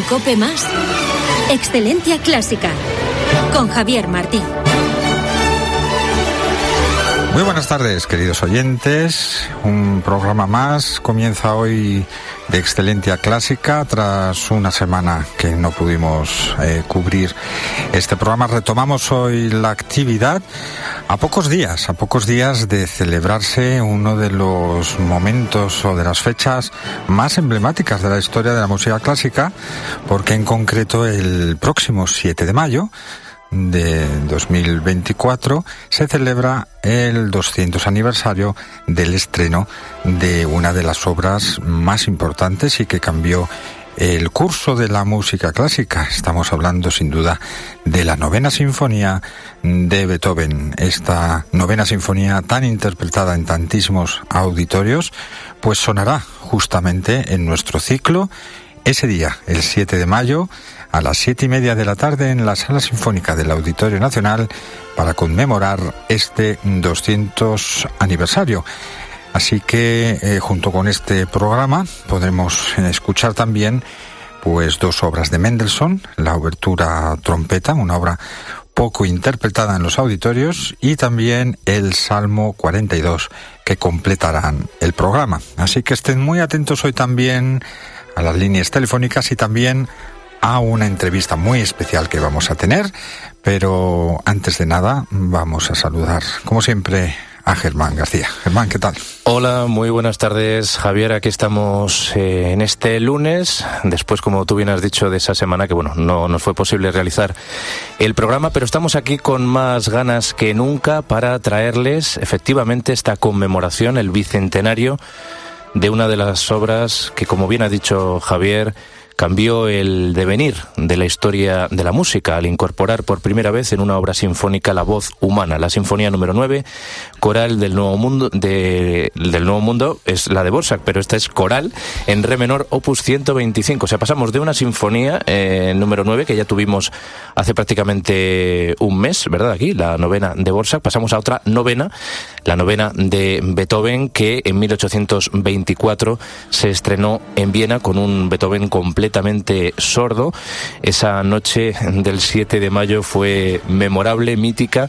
COPE+, Excelencia Clásica, con Javier Martín. Muy buenas tardes, queridos oyentes. Un programa más comienza hoy de Excelencia Clásica tras una semana que no pudimos cubrir este programa. Retomamos hoy la actividad a pocos días de celebrarse uno de los momentos o de las fechas más emblemáticas de la historia de la música clásica, porque en concreto el próximo 7 de mayo de 2024 se celebra el 200 aniversario del estreno de una de las obras más importantes y que cambió el curso de la música clásica. Estamos hablando sin duda de la Novena Sinfonía de Beethoven. Esta Novena Sinfonía, tan interpretada en tantísimos auditorios, pues sonará justamente en nuestro ciclo ese día, el 7 de mayo, a las 7:30 de la tarde en la Sala Sinfónica del Auditorio Nacional, para conmemorar este 200 aniversario. Así que junto con este programa podremos escuchar también pues dos obras de Mendelssohn: la obertura trompeta, una obra poco interpretada en los auditorios, y también el Salmo 42, que completarán el programa. Así que estén muy atentos hoy también a las líneas telefónicas y también a una entrevista muy especial que vamos a tener. Pero antes de nada vamos a saludar, como siempre, a Germán García. Germán, ¿qué tal? Hola, muy buenas tardes, Javier. Aquí estamos en este lunes, después, como tú bien has dicho, de esa semana que, bueno, no nos fue posible realizar el programa, pero estamos aquí con más ganas que nunca para traerles efectivamente esta conmemoración, el bicentenario de una de las obras que, como bien ha dicho Javier, cambió el devenir de la historia de la música al incorporar por primera vez en una obra sinfónica la voz humana. La Sinfonía número 9, coral del Nuevo Mundo, del Nuevo Mundo, es la de Dvořák, pero esta es coral en re menor, opus 125. O sea, pasamos de una sinfonía número 9, que ya tuvimos hace prácticamente un mes, ¿verdad? Aquí, la novena de Dvořák, pasamos a otra novena, la novena de Beethoven, que en 1824 se estrenó en Viena con un Beethoven completamente sordo. Esa noche del 7 de mayo fue memorable, mítica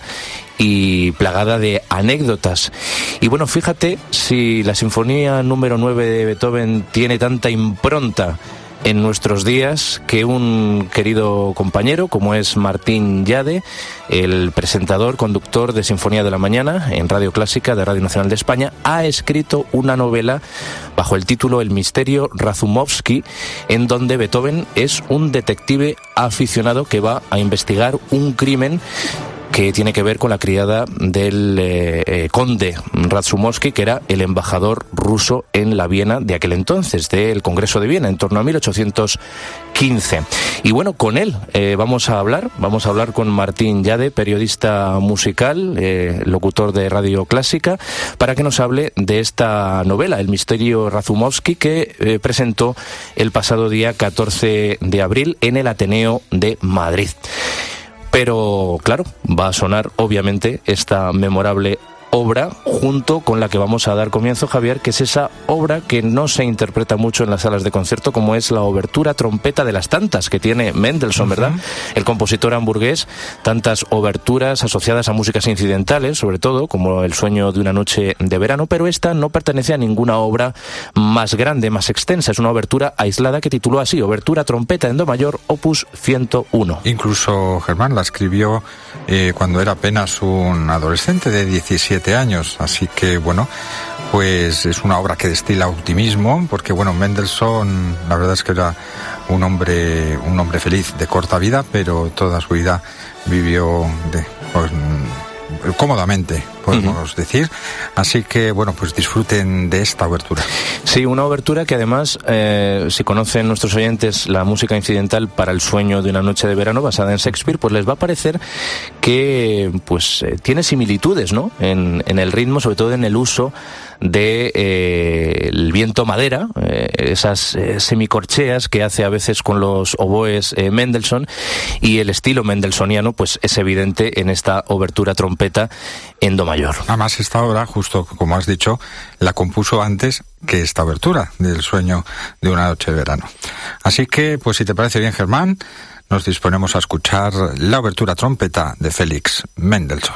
y plagada de anécdotas. Y bueno, fíjate si la Sinfonía número 9 de Beethoven tiene tanta impronta en nuestros días, que un querido compañero como es Martín Llade, el presentador, conductor de Sinfonía de la Mañana en Radio Clásica de Radio Nacional de España, ha escrito una novela bajo el título El misterio Razumovsky, en donde Beethoven es un detective aficionado que va a investigar un crimen que tiene que ver con la criada del conde Razumovsky, que era el embajador ruso en la Viena de aquel entonces, del Congreso de Viena, en torno a 1815. Y bueno, con él vamos a hablar con Martín Llade, periodista musical, locutor de Radio Clásica, para que nos hable de esta novela, El misterio Razumovsky, que presentó el pasado día 14 de abril en el Ateneo de Madrid. Pero, claro, va a sonar, obviamente, esta memorable obra junto con la que vamos a dar comienzo, Javier, que es esa obra que no se interpreta mucho en las salas de concierto, como es la obertura trompeta, de las tantas que tiene Mendelssohn, ¿verdad? El compositor hamburgués, tantas oberturas asociadas a músicas incidentales, sobre todo, como El sueño de una noche de verano, pero esta no pertenece a ninguna obra más grande, más extensa. Es una obertura aislada que tituló así, Obertura trompeta en do mayor, opus 101. Incluso Germán la escribió cuando era apenas un adolescente de 17 años, así que bueno, pues es una obra que destila optimismo, porque bueno, Mendelssohn, la verdad es que era un hombre feliz, de corta vida, pero toda su vida vivió cómodamente, podemos decir. Así que, bueno, pues disfruten de esta obertura. Sí, una obertura que además, si conocen nuestros oyentes la música incidental para El sueño de una noche de verano, basada en Shakespeare, pues les va a parecer que pues tiene similitudes, ¿no? En el ritmo, sobre todo en el uso de el viento madera, esas semicorcheas que hace a veces con los oboes Mendelssohn, y el estilo mendelssohniano pues es evidente en esta obertura trompeta en do mayor. Además, esta obra, justo como has dicho, la compuso antes que esta obertura del Sueño de una noche de verano. Así que, pues si te parece bien, Germán, nos disponemos a escuchar la obertura trompeta de Félix Mendelssohn.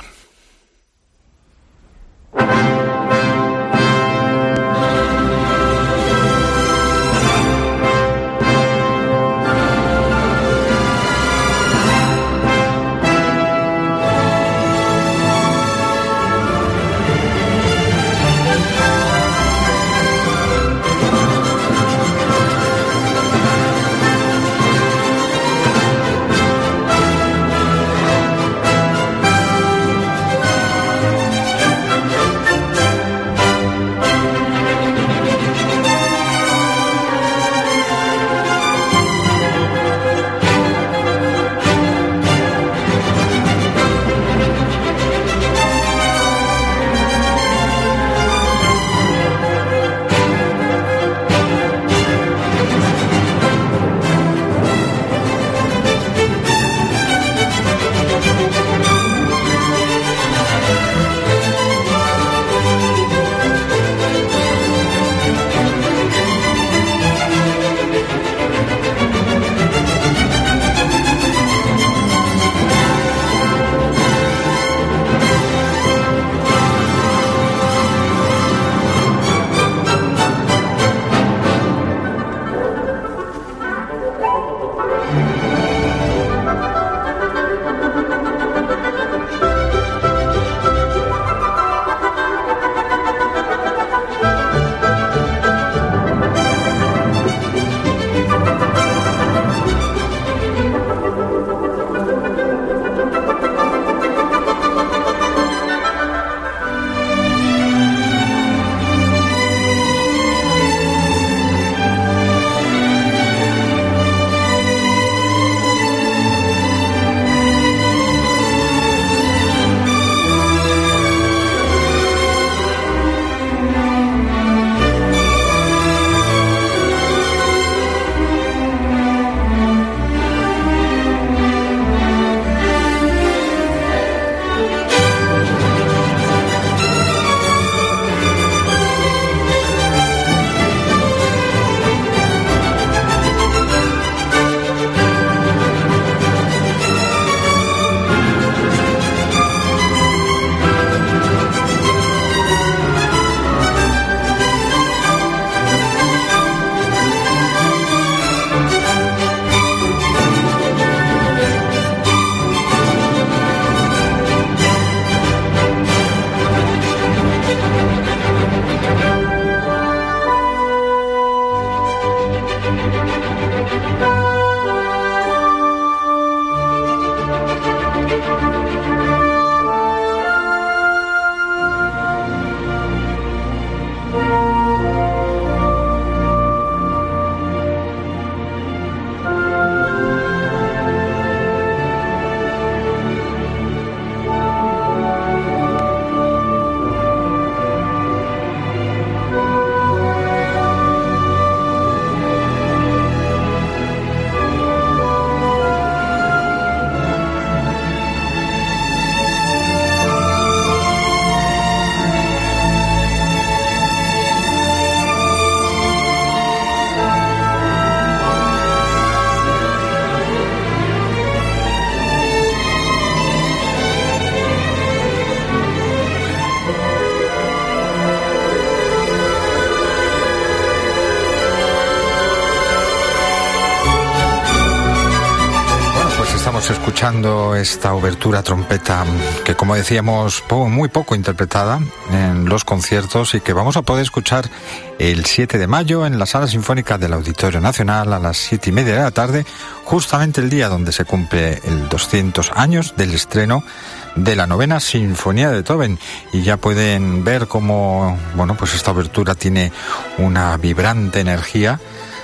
Escuchando esta obertura trompeta que, como decíamos, muy poco interpretada en los conciertos y que vamos a poder escuchar el 7 de mayo en la Sala Sinfónica del Auditorio Nacional a las 7:30 de la tarde, justamente el día donde se cumple el 200 años del estreno de la 9ª Sinfonía de Beethoven. Y ya pueden ver cómo, bueno, pues esta obertura tiene una vibrante energía.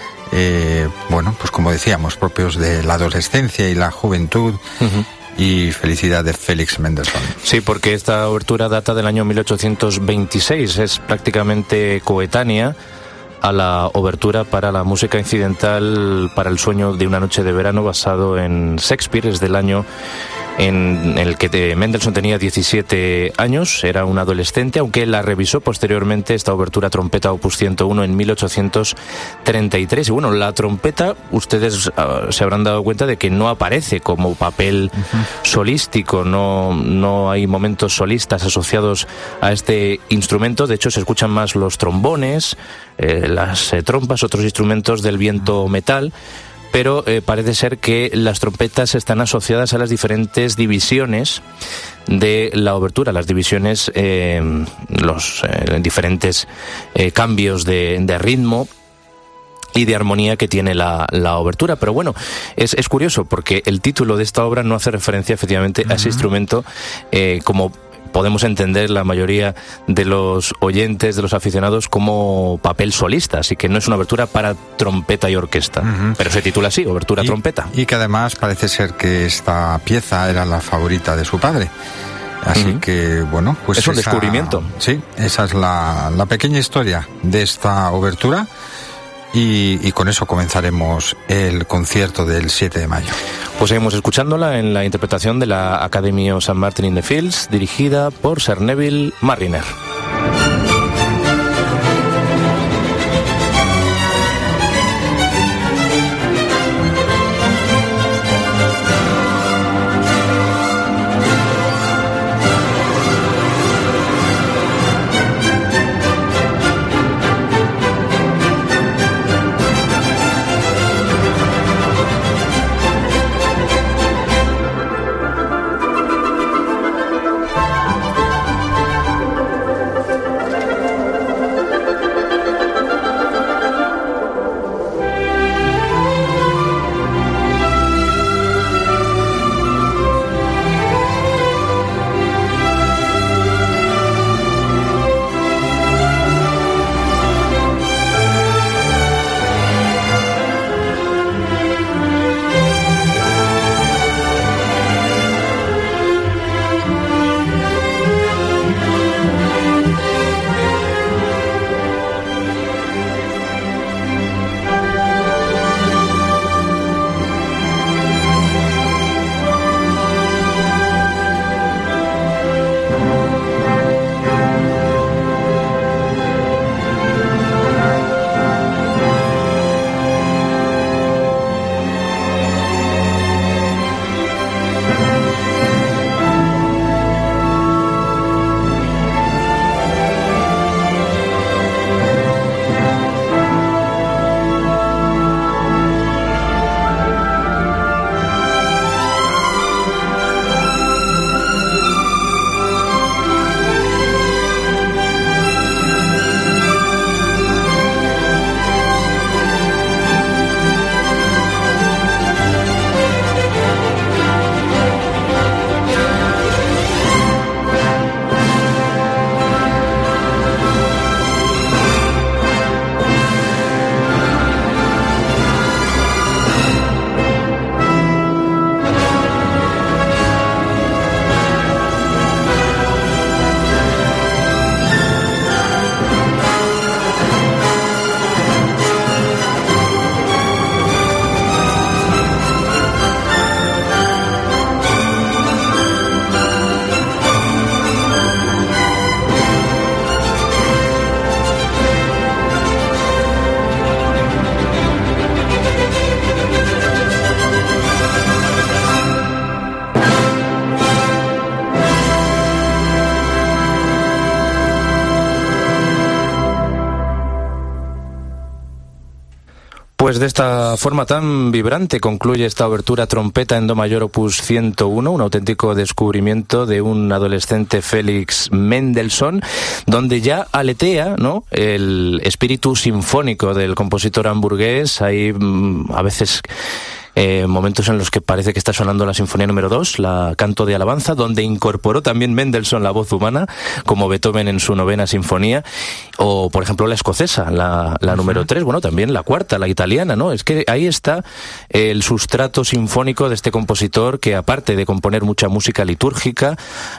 Bueno, pues como decíamos, propios de la adolescencia y la juventud. Y felicidad de Félix Mendelssohn. Sí, porque esta obertura data del año 1826, es prácticamente coetánea a la obertura para la música incidental para el Sueño de una noche de verano, basado en Shakespeare, es del año en el que Mendelssohn tenía 17 años, era un adolescente, aunque la revisó posteriormente esta obertura trompeta opus 101 en 1833. Y bueno, la trompeta, ustedes se habrán dado cuenta de que no aparece como papel solístico, no hay momentos solistas asociados a este instrumento. De hecho, se escuchan más los trombones, las trompas, otros instrumentos del viento metal, pero parece ser que las trompetas están asociadas a las diferentes divisiones de la obertura, las divisiones, los diferentes cambios de ritmo y de armonía que tiene la obertura. Pero bueno, es curioso porque el título de esta obra no hace referencia efectivamente a ese instrumento, como podemos entender la mayoría de los oyentes, de los aficionados, como papel solista, así que no es una obertura para trompeta y orquesta, pero se titula así, obertura trompeta. Y que además parece ser que esta pieza era la favorita de su padre. Así que, bueno, pues es un descubrimiento. Sí, esa es la pequeña historia de esta obertura. Y con eso comenzaremos el concierto del 7 de mayo. Pues seguimos escuchándola en la interpretación de la Academy of St. Martin in the Fields, dirigida por Sir Neville Marriner. Pues de esta forma tan vibrante concluye esta obertura trompeta en do mayor opus 101, un auténtico descubrimiento de un adolescente Felix Mendelssohn, donde ya aletea, ¿no?, el espíritu sinfónico del compositor hamburgués. Hay a veces momentos en los que parece que está sonando la Sinfonía número 2, la Canto de Alabanza, donde incorporó también Mendelssohn la voz humana, como Beethoven en su 9ª Sinfonía, o por ejemplo la escocesa, la número 3, bueno, también la 4ª, la italiana, ¿no? Es que ahí está el sustrato sinfónico de este compositor, que aparte de componer mucha música litúrgica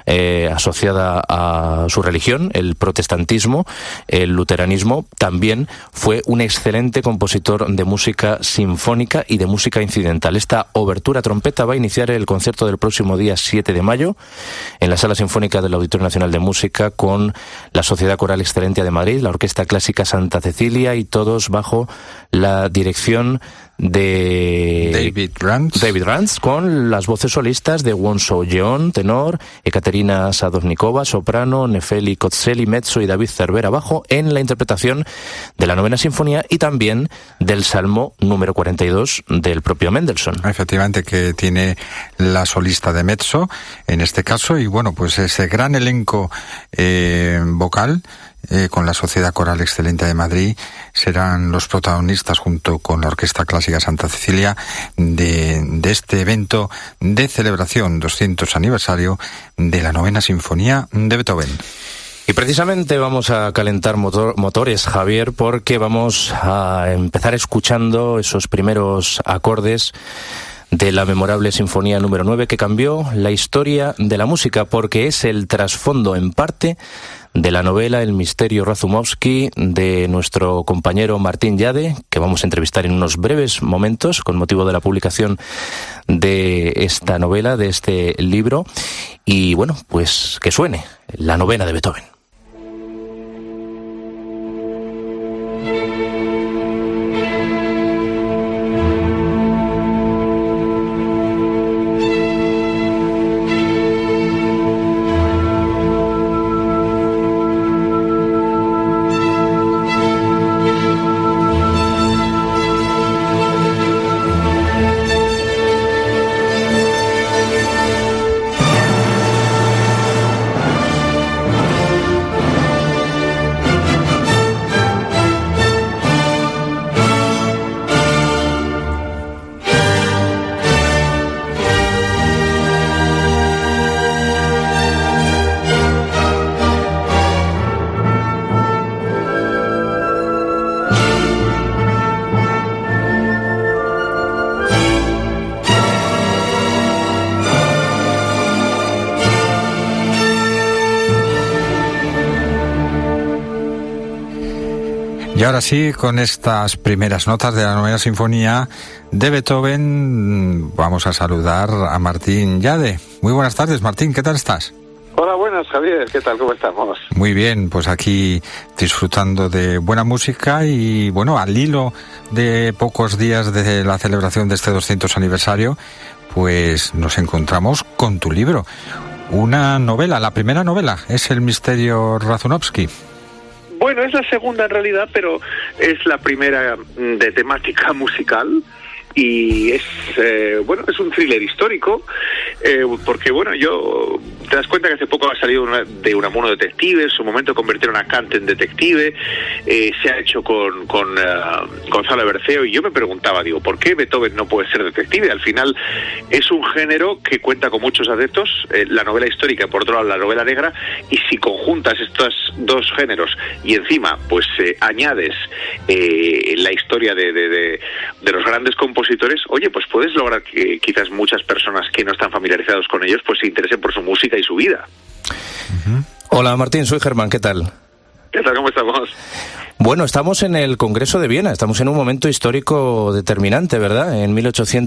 asociada a su religión, el protestantismo, el luteranismo, también fue un excelente compositor de música sinfónica y de música incidental occidental. Esta obertura trompeta va a iniciar el concierto del próximo día 7 de mayo en la Sala Sinfónica del Auditorio Nacional de Música con la Sociedad Coral Excelentia de Madrid, la Orquesta Clásica Santa Cecilia y todos bajo la dirección de David Rantz, con las voces solistas de Won So-yeon, tenor, Ekaterina Sadovnikova, soprano, Nefeli Kotseli, mezzo y David Cervera, bajo, en la interpretación de la Novena Sinfonía y también del Salmo número 42 del propio Mendelssohn. Efectivamente, que tiene la solista de mezzo, en este caso, y bueno, pues ese gran elenco vocal con la Sociedad Coral Excelentia de Madrid serán los protagonistas junto con la Orquesta Clásica Santa Cecilia de este evento de celebración 200 aniversario de la Novena Sinfonía de Beethoven. Y precisamente vamos a calentar motores, Javier, porque vamos a empezar escuchando esos primeros acordes de la memorable Sinfonía número 9 que cambió la historia de la música, porque es el trasfondo en parte de la novela El misterio Razumovsky de nuestro compañero Martín Llade, que vamos a entrevistar en unos breves momentos con motivo de la publicación de esta novela, de este libro. Y bueno, pues que suene la novena de Beethoven. Y ahora sí, con estas primeras notas de la Novena Sinfonía de Beethoven, vamos a saludar a Martín Llade. Muy buenas tardes, Martín, ¿qué tal estás? Hola, buenas, Javier, ¿qué tal? ¿Cómo estamos? Muy bien, pues aquí disfrutando de buena música y, bueno, al hilo de pocos días de la celebración de este 200 aniversario, pues nos encontramos con tu libro. Una novela, la primera novela, es El misterio Razumovsky. Bueno, es la segunda en realidad, pero es la primera de temática musical y es es un thriller histórico porque yo te das cuenta que hace poco ha salido de Unamuno Detective, en su momento convirtieron a Kant en detective, se ha hecho con Gonzalo Berceo, y yo me preguntaba, ¿por qué Beethoven no puede ser detective? Al final es un género que cuenta con muchos adeptos, la novela histórica, por otro lado la novela negra, y si conjuntas estos dos géneros y encima pues añades la historia de los grandes compositores, oye, pues puedes lograr que quizás muchas personas que no están familiarizados con ellos pues se interesen por su música y su vida. Uh-huh. Hola Martín, soy Germán, ¿qué tal? ¿Qué tal? ¿Cómo estamos? Bueno, estamos en el Congreso de Viena, estamos en un momento histórico determinante, ¿verdad? En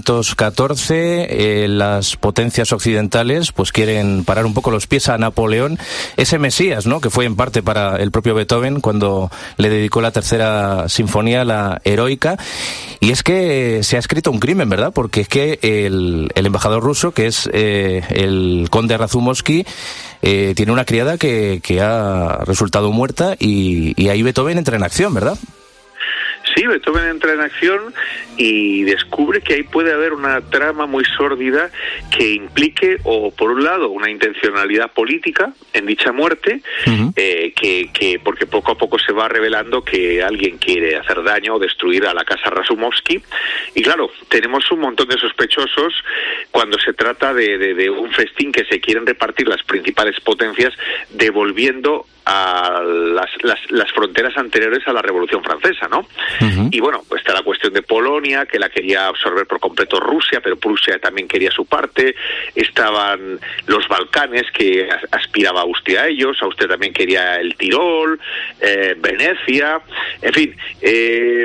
1814 las potencias occidentales pues quieren parar un poco los pies a Napoleón, ese Mesías, ¿no?, que fue en parte para el propio Beethoven cuando le dedicó la tercera sinfonía, la heroica. Y es que se ha escrito un crimen, ¿verdad? Porque es que el embajador ruso, que es el conde Razumovsky, tiene una criada que ha resultado muerta y ahí Beethoven entra en acción, ¿verdad? Sí, Beethoven entra en acción y descubre que ahí puede haber una trama muy sórdida que implique, o por un lado, una intencionalidad política en dicha muerte, uh-huh. Porque poco a poco se va revelando que alguien quiere hacer daño o destruir a la casa Razumovsky. Y claro, tenemos un montón de sospechosos cuando se trata de un festín que se quieren repartir las principales potencias, devolviendo a las fronteras anteriores a la Revolución Francesa, ¿no? Uh-huh. Y bueno, pues está la cuestión de Polonia, que la quería absorber por completo Rusia, pero Prusia también quería su parte. Estaban los Balcanes, que aspiraba Austria a ellos. Austria también quería el Tirol, Venecia. En fin,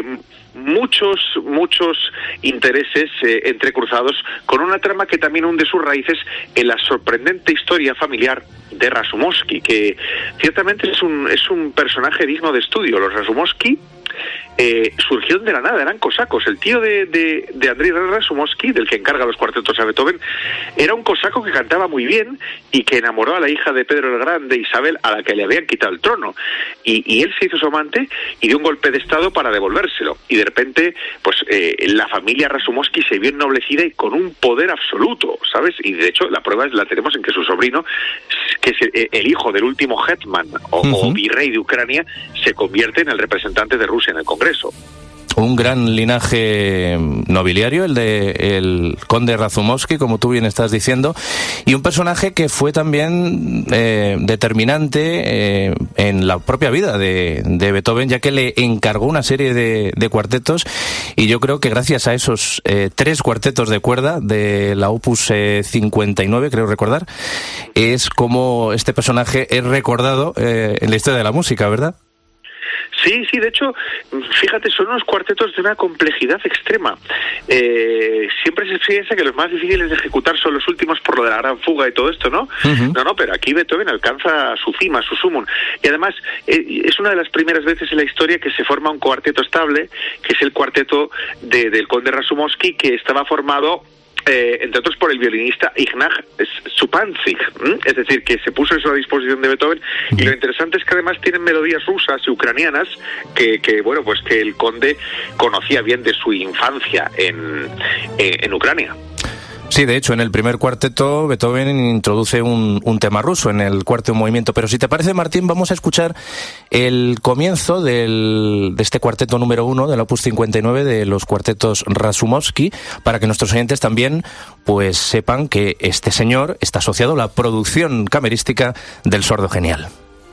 muchos intereses entrecruzados, con una trama que también hunde sus raíces en la sorprendente historia familiar de Rasumowski, que ciertamente es un personaje digno de estudio. Los Rasumowski surgieron de la nada, eran cosacos. El tío de Andrei Rasumowski, del que encarga los cuartetos a Beethoven, era un cosaco que cantaba muy bien y que enamoró a la hija de Pedro el Grande, Isabel, a la que le habían quitado el trono, y él se hizo su amante y dio un golpe de estado para devolvérselo, y de repente pues la familia Rasumowski se vio ennoblecida y con un poder absoluto, ¿sabes? Y de hecho la prueba la tenemos en que su sobrino, que es el hijo del último hetman o virrey de Ucrania, se convierte en el representante de Rusia en el Congreso. Un gran linaje nobiliario, el de el conde Razumowski, como tú bien estás diciendo, y un personaje que fue también determinante en la propia vida de Beethoven, ya que le encargó una serie de cuartetos, y yo creo que gracias a esos 3 cuartetos de cuerda de la Opus 59, creo recordar, es como este personaje es recordado en la historia de la música, ¿verdad? Sí, de hecho, fíjate, son unos cuartetos de una complejidad extrema. Siempre se piensa que los más difíciles de ejecutar son los últimos por lo de la gran fuga y todo esto, ¿no? No, pero aquí Beethoven alcanza su cima, su sumum. Y además, es una de las primeras veces en la historia que se forma un cuarteto estable, que es el cuarteto del conde Rasumowski, que estaba formado entre otros por el violinista Ignaz Supanzig, es decir, que se puso eso a disposición de Beethoven. Y lo interesante es que además tienen melodías rusas y ucranianas que bueno, pues que el conde conocía bien de su infancia en Ucrania. Sí, de hecho, en el primer cuarteto Beethoven introduce un tema ruso en el cuarto movimiento. Pero si te parece, Martín, vamos a escuchar el comienzo de este cuarteto número 1 del Opus 59 de los cuartetos Rasumowski, para que nuestros oyentes también pues sepan que este señor está asociado a la producción camerística del Sordo Genial.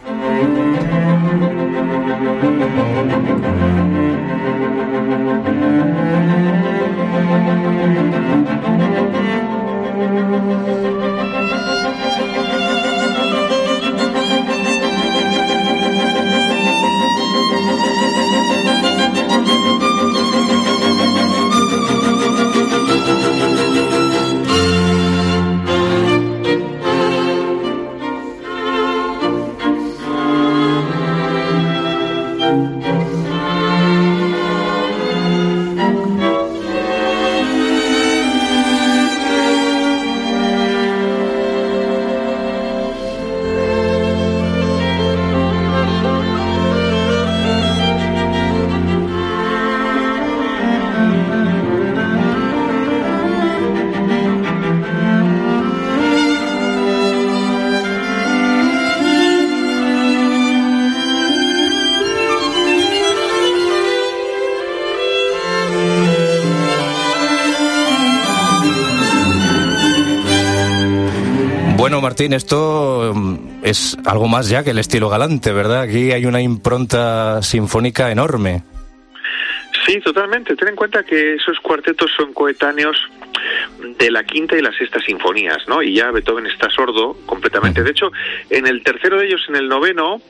Bueno, Martín, esto es algo más ya que el estilo galante, ¿verdad? Aquí hay una impronta sinfónica enorme. Sí, totalmente. Ten en cuenta que esos cuartetos son coetáneos de la quinta y la sexta sinfonías, ¿no? Y ya Beethoven está sordo completamente. De hecho, en el tercero de ellos, en el noveno,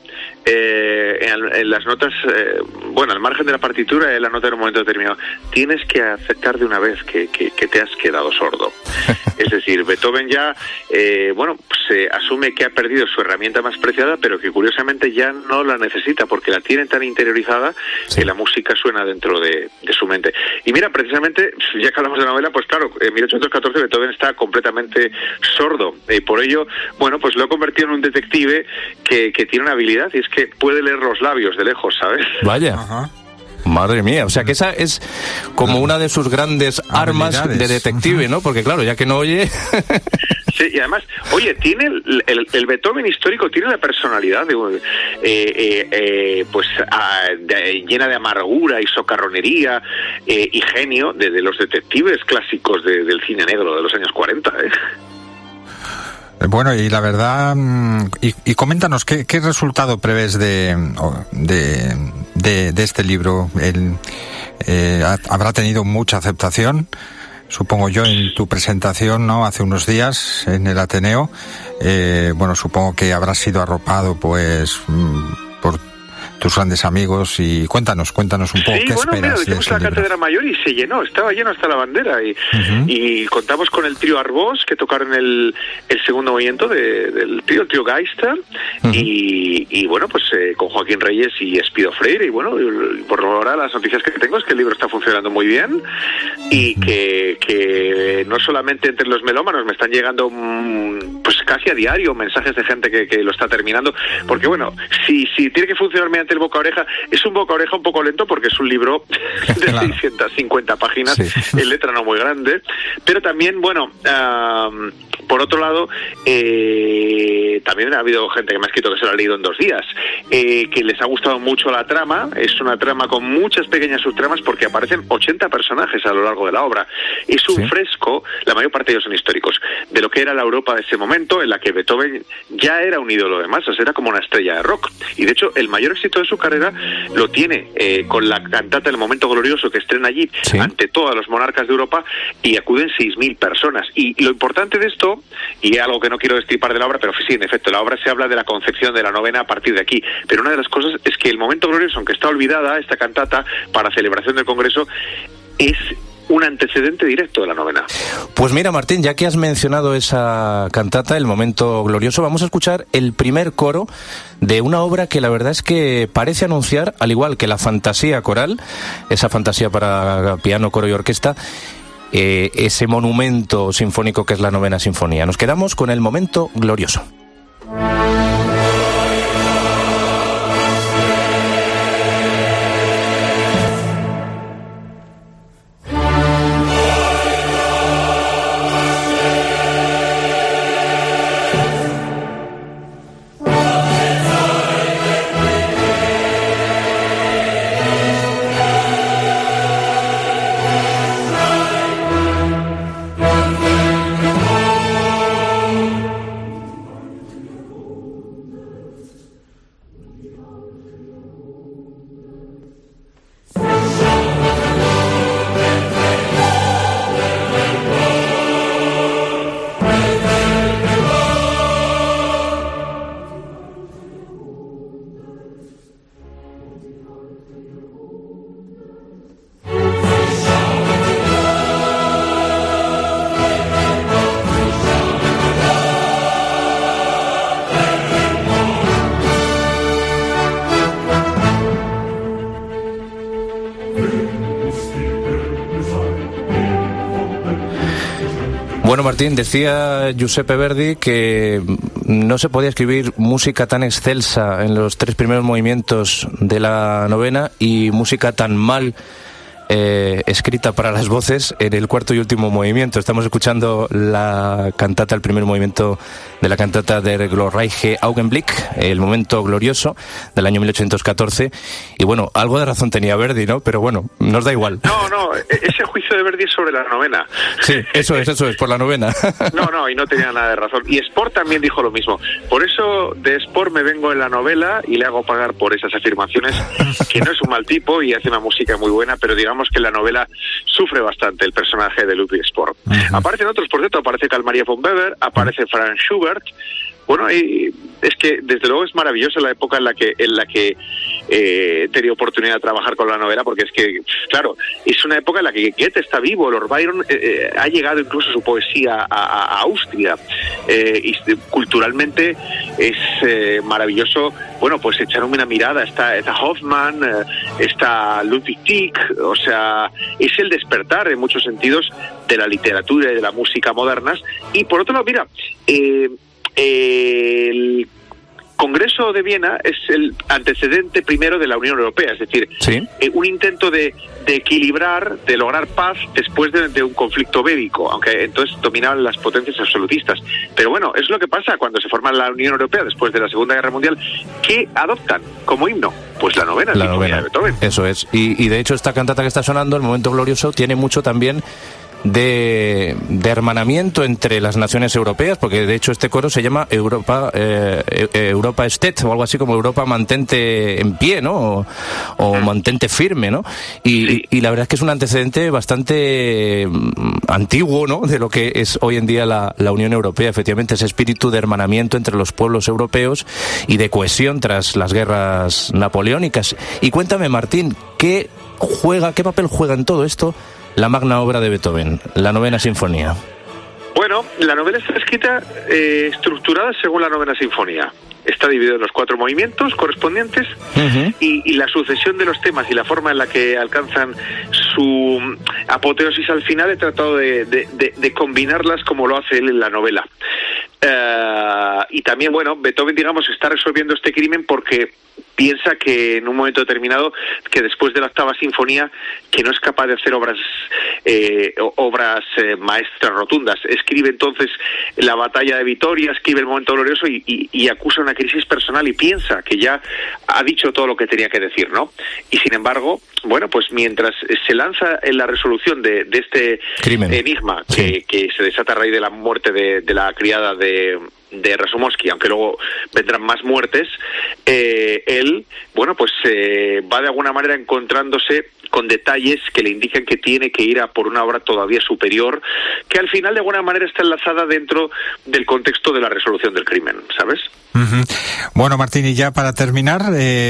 en las notas, bueno, al margen de la partitura, en la nota en un momento determinado, tienes que aceptar de una vez que te has quedado sordo. Es decir, Beethoven ya, bueno, se asume que ha perdido su herramienta más preciada, pero que curiosamente ya no la necesita, porque la tiene tan interiorizada que la música suena dentro de su mente. Y mira, precisamente, ya que hablamos de novela, pues claro, en 1814 Beethoven está completamente sordo. Y por ello, bueno, pues lo ha convertido en un detective que tiene una habilidad, y es que puede leer los labios de lejos, ¿sabes? Vaya. Ajá. Madre mía, o sea que esa es como una de sus grandes armas de detective, ¿no? Porque claro, ya que no oye... Sí, y además, oye, tiene el Beethoven histórico tiene la personalidad llena de amargura y socarronería y genio de los detectives clásicos del cine negro de los años 40, ¿eh? Bueno, y la verdad, y coméntanos, ¿qué resultado prevés de este libro? ¿Habrá tenido mucha aceptación? Supongo yo en tu presentación, ¿no? Hace unos días en el Ateneo, bueno, supongo que habrá sido arropado, pues, por tus grandes amigos, y cuéntanos un poco qué esperas. Mira, hicimos la Cátedra Mayor y se llenó, estaba lleno hasta la bandera, y contamos con el trío Arbós, que tocaron el segundo movimiento del trío, el trío Geister, y bueno, pues con Joaquín Reyes y Espido Freire, y bueno, por ahora las noticias que tengo es que el libro está funcionando muy bien, y que no solamente entre los melómanos me están llegando pues casi a diario mensajes de gente que lo está terminando, porque bueno, si tiene que funcionar mediante el boca a oreja, es un boca a oreja un poco lento porque es un libro de 650 páginas, en letra no muy grande, pero también, bueno, por otro lado, también ha habido gente que me ha escrito que se lo ha leído en 2 días, que les ha gustado mucho la trama. Es una trama con muchas pequeñas subtramas porque aparecen 80 personajes a lo largo de la obra. Es un fresco, la mayor parte de ellos son históricos, de lo que era la Europa de ese momento, en la que Beethoven ya era un ídolo de masas, era como una estrella de rock, y de hecho el mayor éxito de su carrera lo tiene con la cantata El Momento Glorioso, que estrena allí ante todos los monarcas de Europa, y acuden 6.000 personas. Y lo importante de esto, y algo que no quiero destripar de la obra, pero sí, en efecto, la obra se habla de la concepción de la novena a partir de aquí, pero una de las cosas es que El Momento Glorioso, aunque está olvidada esta cantata para celebración del Congreso, es un antecedente directo de la novena. Pues mira, Martín, ya que has mencionado esa cantata, El Momento Glorioso, vamos a escuchar el primer coro de una obra que la verdad es que parece anunciar, al igual que la fantasía coral, esa fantasía para piano, coro y orquesta, ese monumento sinfónico que es la novena sinfonía. Nos quedamos con El Momento Glorioso. Bueno, Martín, decía Giuseppe Verdi que no se podía escribir música tan excelsa en los 3 primeros movimientos de la novena y música tan mal escrita para las voces en el 4º y último movimiento. Estamos escuchando la cantata, el primer movimiento de la cantata Der glorreiche Augenblick, El Momento Glorioso, del año 1814. Y bueno, algo de razón tenía Verdi, ¿no? Pero bueno, nos da igual. No, ese juicio de Verdi es sobre la novena. Sí, eso es, por la novena. No, y no tenía nada de razón. Y Spohr también dijo lo mismo. Por eso de Spohr me vengo en la novela y le hago pagar por esas afirmaciones, que no es un mal tipo y hace una música muy buena, pero digamos que en la novela sufre bastante el personaje de Ludwig Spohr. Aparecen otros, por cierto, aparece Carl Maria von Weber, aparece Franz Schubert. Bueno, y es que desde luego es maravillosa la época en la que he tenido oportunidad de trabajar con la novela, porque es que, claro, es una época en la que Goethe está vivo, Lord Byron ha llegado incluso su poesía a Austria, y culturalmente es maravilloso, bueno, pues echar una mirada, está Hoffmann, está Ludwig Tieck, o sea, es el despertar en muchos sentidos de la literatura y de la música modernas. Y por otro lado, mira, el Congreso de Viena es el antecedente primero de la Unión Europea, es decir, un intento de equilibrar, de lograr paz después de un conflicto bélico, aunque entonces dominaban las potencias absolutistas. Pero bueno, es lo que pasa cuando se forma la Unión Europea después de la Segunda Guerra Mundial. ¿Qué adoptan como himno? Pues la novena sinfonía de Beethoven. Eso es. Y de hecho esta cantata que está sonando, El Momento Glorioso, tiene mucho también de hermanamiento entre las naciones europeas, porque de hecho este coro se llama Europa Estet, o algo así como Europa mantente en pie, ¿no? O mantente firme, ¿no? Y la verdad es que es un antecedente bastante antiguo, ¿no? De lo que es hoy en día la Unión Europea, efectivamente, ese espíritu de hermanamiento entre los pueblos europeos y de cohesión tras las guerras napoleónicas. Y cuéntame, Martín, ¿qué papel juega en todo esto la magna obra de Beethoven, la Novena Sinfonía? Bueno, la novela está escrita, estructurada según la Novena Sinfonía. Está dividido en los 4 movimientos correspondientes y la sucesión de los temas y la forma en la que alcanzan su apoteosis al final he tratado de combinarlas como lo hace él en la novela. Y también, bueno, Beethoven, digamos, está resolviendo este crimen porque piensa que en un momento determinado, que después de la 8ª sinfonía, que no es capaz de hacer obras maestras rotundas. Escribe entonces la batalla de Vitoria, escribe el momento glorioso y acusa una crisis personal y piensa que ya ha dicho todo lo que tenía que decir, ¿no? Y sin embargo, bueno, pues mientras se lanza en la resolución de este crimen, enigma que se desata a raíz de la muerte de la criada de Razumovsky, aunque luego vendrán más muertes, él, bueno, pues va de alguna manera encontrándose con detalles que le indican que tiene que ir a por una obra todavía superior, que al final de alguna manera está enlazada dentro del contexto de la resolución del crimen, ¿sabes? Bueno, Martín, y ya para terminar,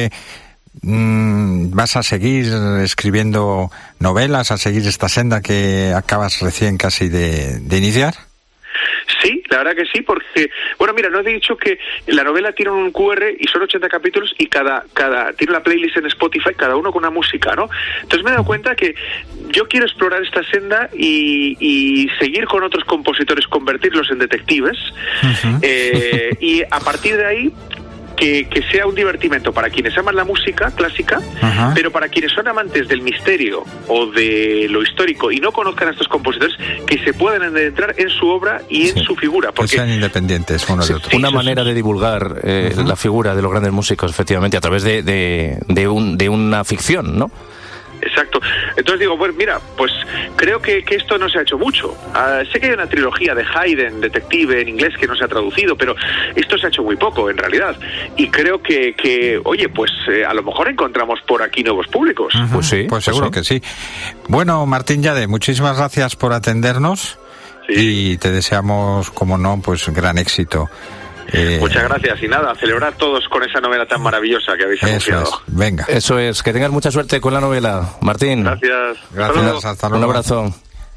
¿vas a seguir escribiendo novelas, a seguir esta senda que acabas recién casi de iniciar? Sí, la verdad que sí, porque, bueno, mira, no he dicho que la novela tiene un QR y son 80 capítulos y cada tiene una playlist en Spotify, cada uno con una música, ¿no? Entonces me he dado cuenta que yo quiero explorar esta senda y seguir con otros compositores, convertirlos en detectives, y a partir de ahí que sea un divertimento para quienes aman la música clásica, pero para quienes son amantes del misterio o de lo histórico y no conozcan a estos compositores, que se puedan adentrar en su obra y en su figura. Porque que sean independientes unos de otros. Una manera de divulgar la figura de los grandes músicos, efectivamente, a través de una ficción, ¿no? Exacto. Entonces digo, bueno, mira, pues creo que esto no se ha hecho mucho. Sé que hay una trilogía de Haydn, detective, en inglés, que no se ha traducido, pero esto se ha hecho muy poco, en realidad. Y creo que oye, pues a lo mejor encontramos por aquí nuevos públicos. Pues sí. Pues seguro que sí. Bueno, Martín Llade, muchísimas gracias por atendernos y te deseamos, como no, pues gran éxito. Muchas gracias y nada, a celebrar todos con esa novela tan maravillosa que habéis anunciado. Venga. Eso es, que tengas mucha suerte con la novela, Martín. Gracias. Hasta luego. Un abrazo.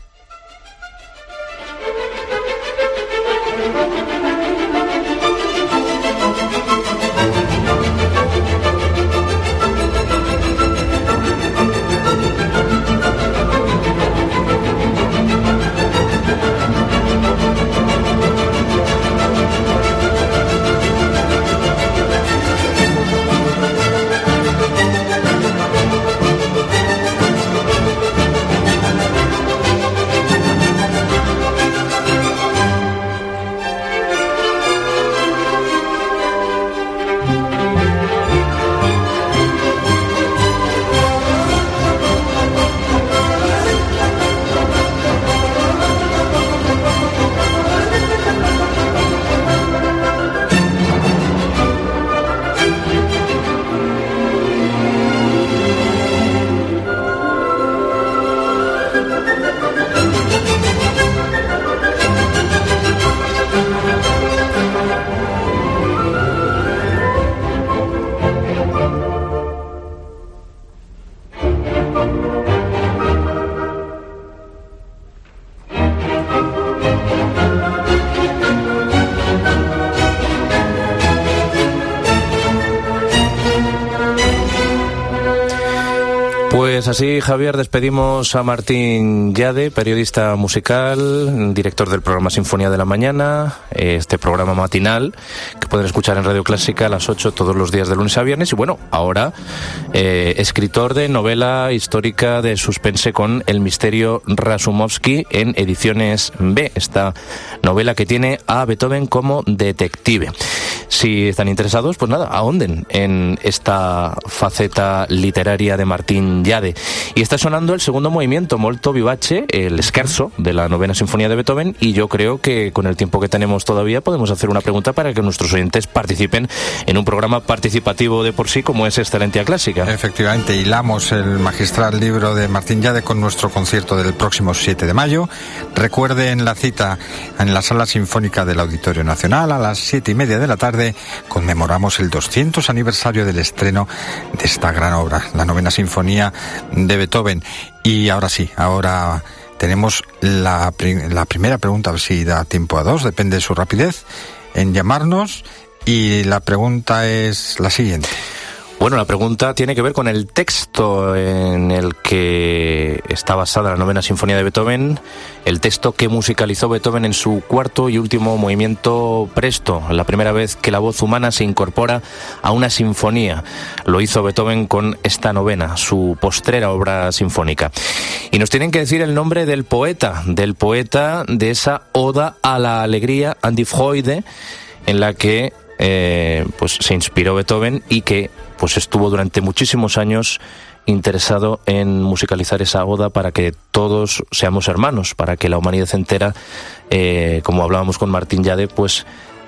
Pues así, Javier, despedimos a Martín Llade, periodista musical, director del programa Sinfonía de la Mañana, este programa matinal que pueden escuchar en Radio Clásica a las 8 todos los días de lunes a viernes. Y bueno, ahora escritor de novela histórica de suspense con El misterio Razumovsky en Ediciones B, esta novela que tiene a Beethoven como detective. Si están interesados, pues nada, ahonden en esta faceta literaria de Martín Martin Jade. Y está sonando el segundo movimiento, molto vivace, el scherzo de la novena sinfonía de Beethoven, y yo creo que con el tiempo que tenemos todavía podemos hacer una pregunta para que nuestros oyentes participen en un programa participativo de por sí como es Excelentia Clásica. Efectivamente, hilamos el magistral libro de Martin Jade con nuestro concierto del próximo 7 de mayo. Recuerden la cita en la Sala Sinfónica del Auditorio Nacional a las 7:30 de la tarde. Conmemoramos el 200 aniversario del estreno de esta gran obra, la novena sinfonía de Beethoven. Y ahora sí, ahora tenemos la primera pregunta, a ver si da tiempo a dos, depende de su rapidez en llamarnos. Y la pregunta es la siguiente. Bueno, la pregunta tiene que ver con el texto en el que está basada la novena sinfonía de Beethoven, el texto que musicalizó Beethoven en su cuarto y último movimiento presto, la primera vez que la voz humana se incorpora a una sinfonía. Lo hizo Beethoven con esta novena, su postrera obra sinfónica. Y nos tienen que decir el nombre del poeta de esa oda a la alegría, an die Freude, en la que pues se inspiró Beethoven y que pues estuvo durante muchísimos años interesado en musicalizar esa oda para que todos seamos hermanos, para que la humanidad entera, como hablábamos con Martin Jade, pues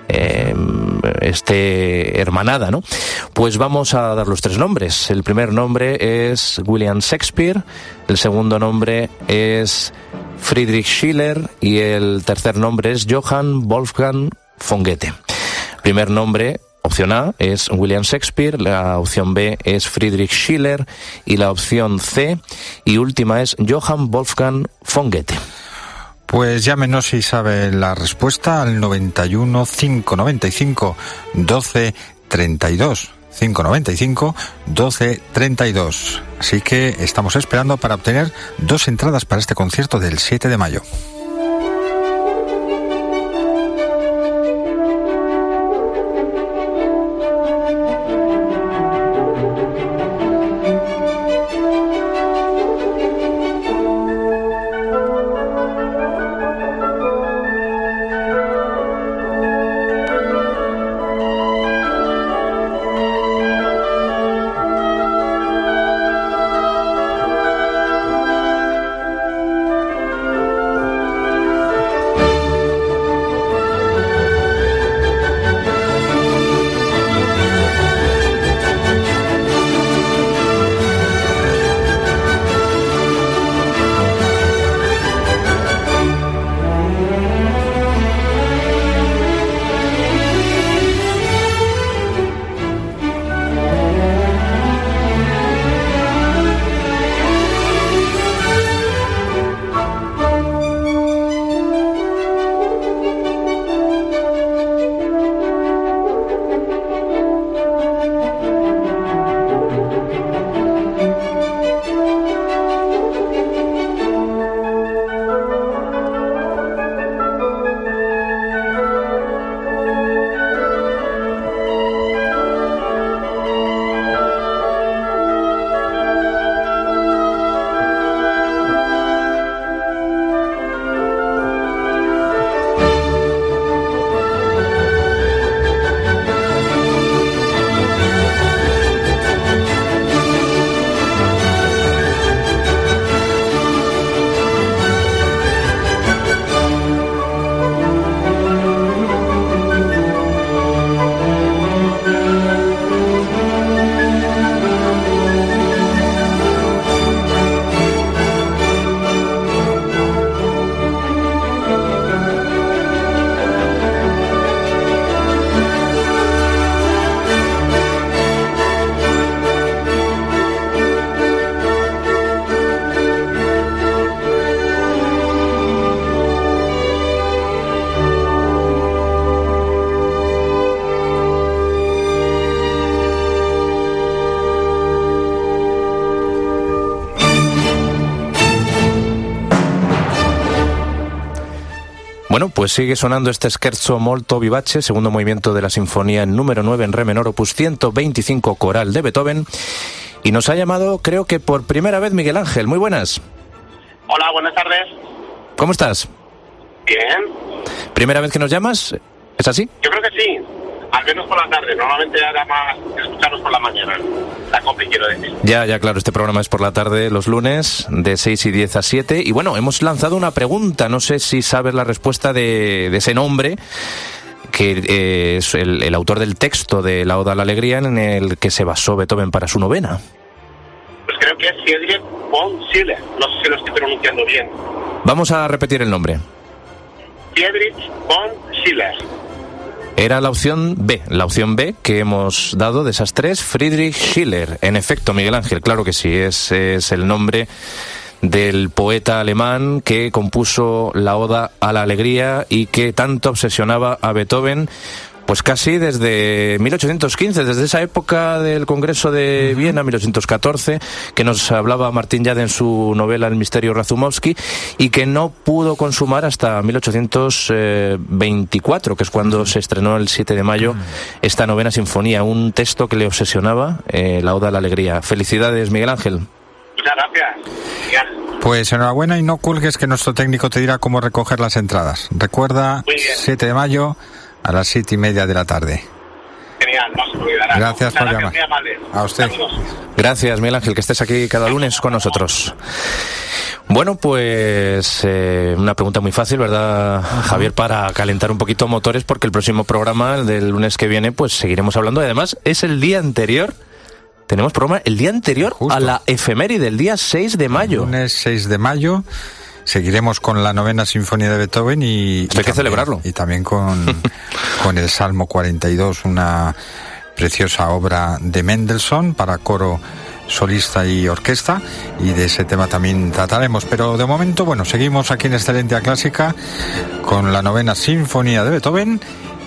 esté hermanada, ¿no? Pues vamos a dar los tres nombres. El primer nombre es William Shakespeare, el segundo nombre es Friedrich Schiller y el tercer nombre es Johann Wolfgang von Goethe. Primer nombre, opción A, es William Shakespeare, la opción B es Friedrich Schiller y la opción C y última es Johann Wolfgang von Goethe. Pues llámenos si sabe la respuesta al 91 595 12 32. 595 12 32. Así que estamos esperando para obtener 2 entradas para este concierto del 7 de mayo. Bueno, pues sigue sonando este scherzo molto vivace, segundo movimiento de la sinfonía en número 9 en re menor, opus 125 coral de Beethoven. Y nos ha llamado, creo que por primera vez, Miguel Ángel. Muy buenas. Hola, buenas tardes. ¿Cómo estás? Bien. ¿Primera vez que nos llamas? ¿Es así? Yo creo que sí. Al menos por la tarde. Normalmente era más escucharnos por la mañana. La copia, quiero decir. Ya, claro, este programa es por la tarde los lunes, de 6 y 10 a 7. Y bueno, hemos lanzado una pregunta, no sé si sabes la respuesta de ese nombre, que es el autor del texto de la Oda a la Alegría en el que se basó Beethoven para su novena. Pues creo que es Friedrich von Schiller. No sé si lo estoy pronunciando bien. Vamos a repetir el nombre. Friedrich von Schiller. Era la opción B que hemos dado de esas tres, Friedrich Schiller. En efecto, Miguel Ángel, claro que sí, es el nombre del poeta alemán que compuso la Oda a la Alegría y que tanto obsesionaba a Beethoven, pues casi desde 1815, desde esa época del Congreso de Viena, 1814, que nos hablaba Martín Yade en su novela El misterio Razumovsky, y que no pudo consumar hasta 1824, que es cuando se estrenó el 7 de mayo esta novena sinfonía, un texto que le obsesionaba, la Oda a la Alegría. Felicidades, Miguel Ángel. Muchas gracias. Pues enhorabuena y no cuelgues, que nuestro técnico te dirá cómo recoger las entradas. Recuerda, 7 de mayo a las 7:30 de la tarde. Genial, no se olvidará. Gracias por llamar. A usted. Gracias, Miguel Ángel, que estés aquí cada lunes con nosotros. Bueno, pues una pregunta muy fácil, ¿verdad, Javier? Para calentar un poquito motores, porque el próximo programa, el del lunes que viene, pues seguiremos hablando. Además, es el día anterior. Tenemos programa el día anterior justo a la efeméride, el día 6 de mayo. El lunes 6 de mayo. Seguiremos con la novena sinfonía de Beethoven y hay que celebrarlo. Y también con el Salmo 42, una preciosa obra de Mendelssohn para coro, solista y orquesta, y de ese tema también trataremos. Pero de momento, bueno, seguimos aquí en Excelencia Clásica con la novena sinfonía de Beethoven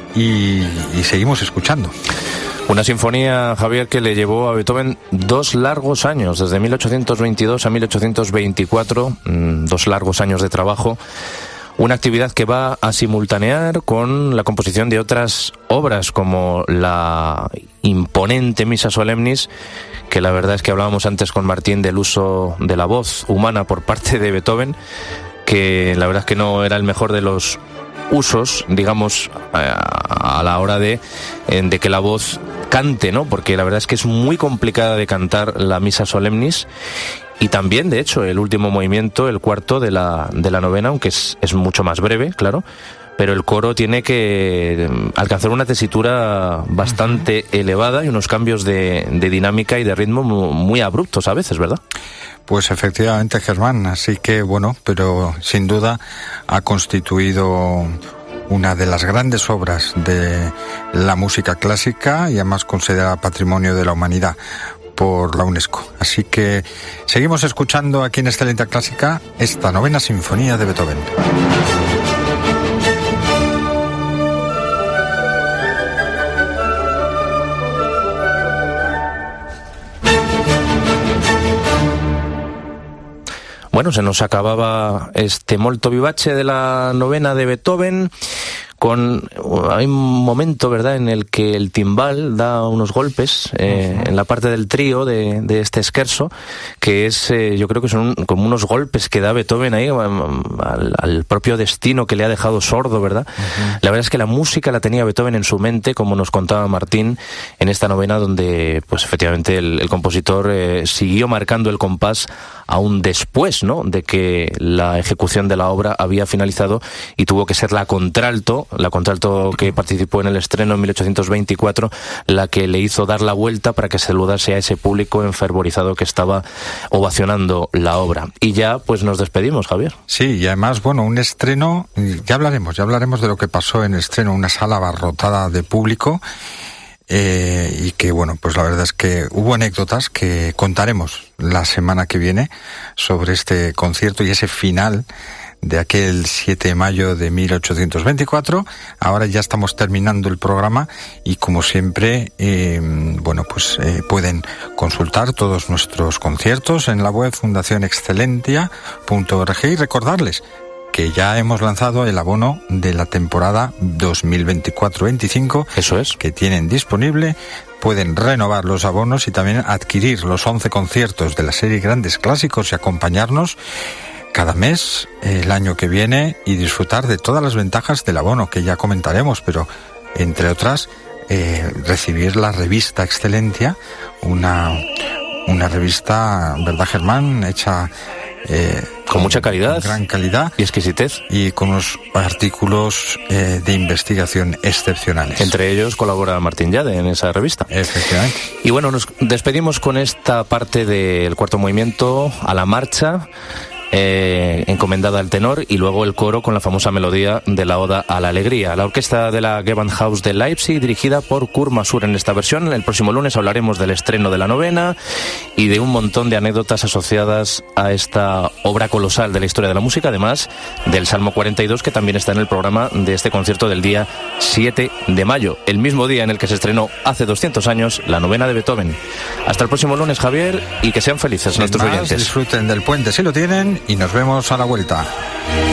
y seguimos escuchando. Una sinfonía, Javier, que le llevó a Beethoven 2 largos años, desde 1822 a 1824, 2 largos años de trabajo. Una actividad que va a simultanear con la composición de otras obras, como la imponente Missa Solemnis, que la verdad es que hablábamos antes con Martín del uso de la voz humana por parte de Beethoven, que la verdad es que no era el mejor de los usos, digamos, a la hora de que la voz cante, ¿no? Porque la verdad es que es muy complicada de cantar la Missa Solemnis, y también, de hecho, el último movimiento, el cuarto de la novena, aunque es mucho más breve, claro, pero el coro tiene que alcanzar una tesitura bastante elevada y unos cambios de dinámica y de ritmo muy abruptos a veces, ¿verdad? Pues efectivamente, Germán, así que bueno, pero sin duda ha constituido una de las grandes obras de la música clásica y además considerada Patrimonio de la Humanidad por la UNESCO. Así que seguimos escuchando aquí en Excelencia Clásica esta novena sinfonía de Beethoven. Bueno, se nos acababa este molto vivace de la novena de Beethoven. Hay un momento, ¿verdad?, en el que el timbal da unos golpes en la parte del trío de este scherzo, que es, yo creo que son como unos golpes que da Beethoven ahí al propio destino que le ha dejado sordo, ¿verdad? La verdad es que la música la tenía Beethoven en su mente, como nos contaba Martín, en esta novena donde, pues efectivamente, el compositor siguió marcando el compás aún después, ¿no?, de que la ejecución de la obra había finalizado, y tuvo que ser la contralto que participó en el estreno en 1824, la que le hizo dar la vuelta para que saludase a ese público enfervorizado que estaba ovacionando la obra. Y ya pues nos despedimos, Javier. Sí, y además, bueno, un estreno, ya hablaremos de lo que pasó en el estreno, una sala abarrotada de público, y que bueno, pues la verdad es que hubo anécdotas que contaremos la semana que viene sobre este concierto y ese final de aquel 7 de mayo de 1824. Ahora ya estamos terminando el programa y, como siempre, pueden consultar todos nuestros conciertos en la web fundacionexcelentia.org y recordarles que ya hemos lanzado el abono de la temporada 2024-25. Eso es. Que tienen disponible. Pueden renovar los abonos y también adquirir los 11 conciertos de la serie Grandes Clásicos y acompañarnos cada mes el año que viene y disfrutar de todas las ventajas del abono, que ya comentaremos, pero entre otras recibir la revista Excelentia, una revista, ¿verdad, Germán? Hecha con mucha calidad, gran calidad y exquisitez, y con unos artículos de investigación excepcionales. Entre ellos colabora Martín Llade en esa revista. Efectivamente. Y bueno, nos despedimos con esta parte del cuarto movimiento, a la marcha, encomendada al tenor, y luego el coro con la famosa melodía de la Oda a la Alegría. La orquesta de la Gewandhaus de Leipzig, dirigida por Kurt Masur en esta versión. El próximo lunes hablaremos del estreno de la novena y de un montón de anécdotas asociadas a esta obra colosal de la historia de la música, además del Salmo 42, que también está en el programa de este concierto del día 7 de mayo, el mismo día en el que se estrenó hace 200 años la novena de Beethoven. Hasta el próximo lunes, Javier, y que sean felices nuestros oyentes. Disfruten del puente si lo tienen, y nos vemos a la vuelta.